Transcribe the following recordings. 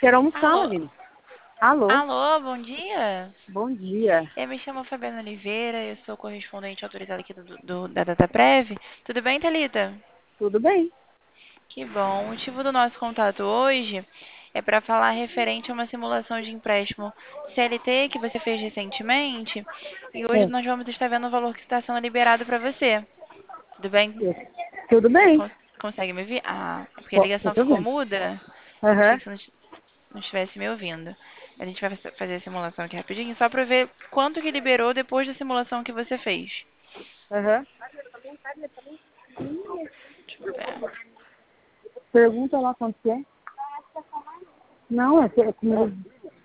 Quero almoçar, Alô? Marina. Alô? Alô, bom dia. Bom dia. Eu me chamo Fabiana Oliveira, eu sou correspondente autorizada aqui da DataPrev. Tudo bem, Thalita? Tudo bem? Que bom. O motivo do nosso contato hoje é para falar referente a uma simulação de empréstimo CLT que você fez recentemente e hoje É. nós vamos estar vendo o valor que está sendo liberado para você. Tudo bem? Tudo Você bem? consegue me ouvir? Ah, é porque a Tô ligação te ficou ouvindo. muda. Achei Aham, que você não estivesse me ouvindo. A gente vai fazer a simulação aqui rapidinho, só para ver quanto que liberou depois da simulação que você fez. aham. Deixa eu ver. Pergunta lá quanto que é. Não, é comida.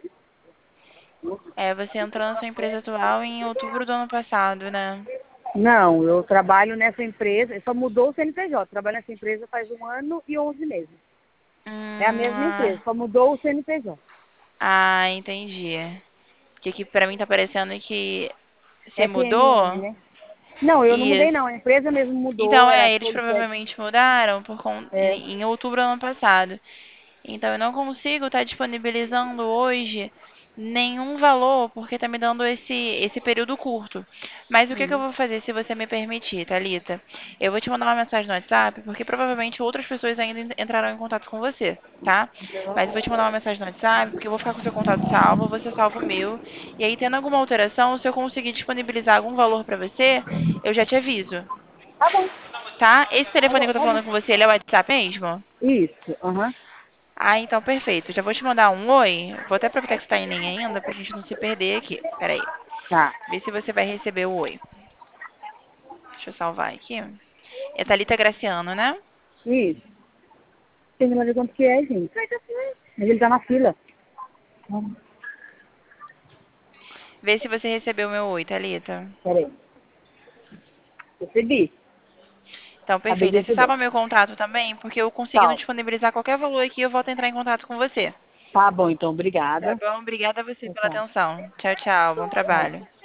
Você entrou na sua empresa atual em outubro do ano passado, né? Não, eu trabalho nessa empresa, só mudou o CNPJ. Trabalho nessa empresa faz 1 ano e 11 meses. É a mesma empresa, Ah, só mudou o CNPJ. entendi. Porque aqui pra mim tá parecendo que você FNN, mudou. né? Não, eu não mudei Isso. não. A empresa mesmo mudou, Então, era eles Politec. provavelmente mudaram É. em outubro do ano passado. Então, eu não consigo estar disponibilizando hoje nenhum valor, porque está me dando esse período curto. Mas o que eu Uhum. vou fazer, se você me permitir, Thalita? Eu vou te mandar uma mensagem no WhatsApp, porque provavelmente outras pessoas ainda entrarão em contato com você, tá? Mas eu vou te mandar uma mensagem no WhatsApp, porque eu vou ficar com o seu contato salvo, você salva o meu. E aí, tendo alguma alteração, se eu conseguir disponibilizar algum valor para você, eu já te aviso, Tá bom, tá? Esse tá telefone bom, que eu tô tá bom. falando com você, ele é o WhatsApp mesmo? Isso, aham. Então perfeito. Já vou te mandar um oi. Vou até aproveitar que você tá em linha ainda pra gente não se perder aqui. Pera aí. Tá. Vê se você vai receber o oi. Deixa eu salvar aqui. É Thalita Graciano, né? Isso. Tem que ver quanto que é, gente. Mas ele tá na fila. Vê se você recebeu o meu oi, Thalita. Peraí. Recebi. Então, Acabei perfeito. de Aí você receber. salva meu contrato também, porque eu conseguindo Tal. disponibilizar qualquer valor aqui, eu volto a entrar em contato com você. Tá bom, então. Tá Obrigada. bom? Obrigada a você Tchau, pela tchau. atenção. Tchau, tchau. Bom trabalho.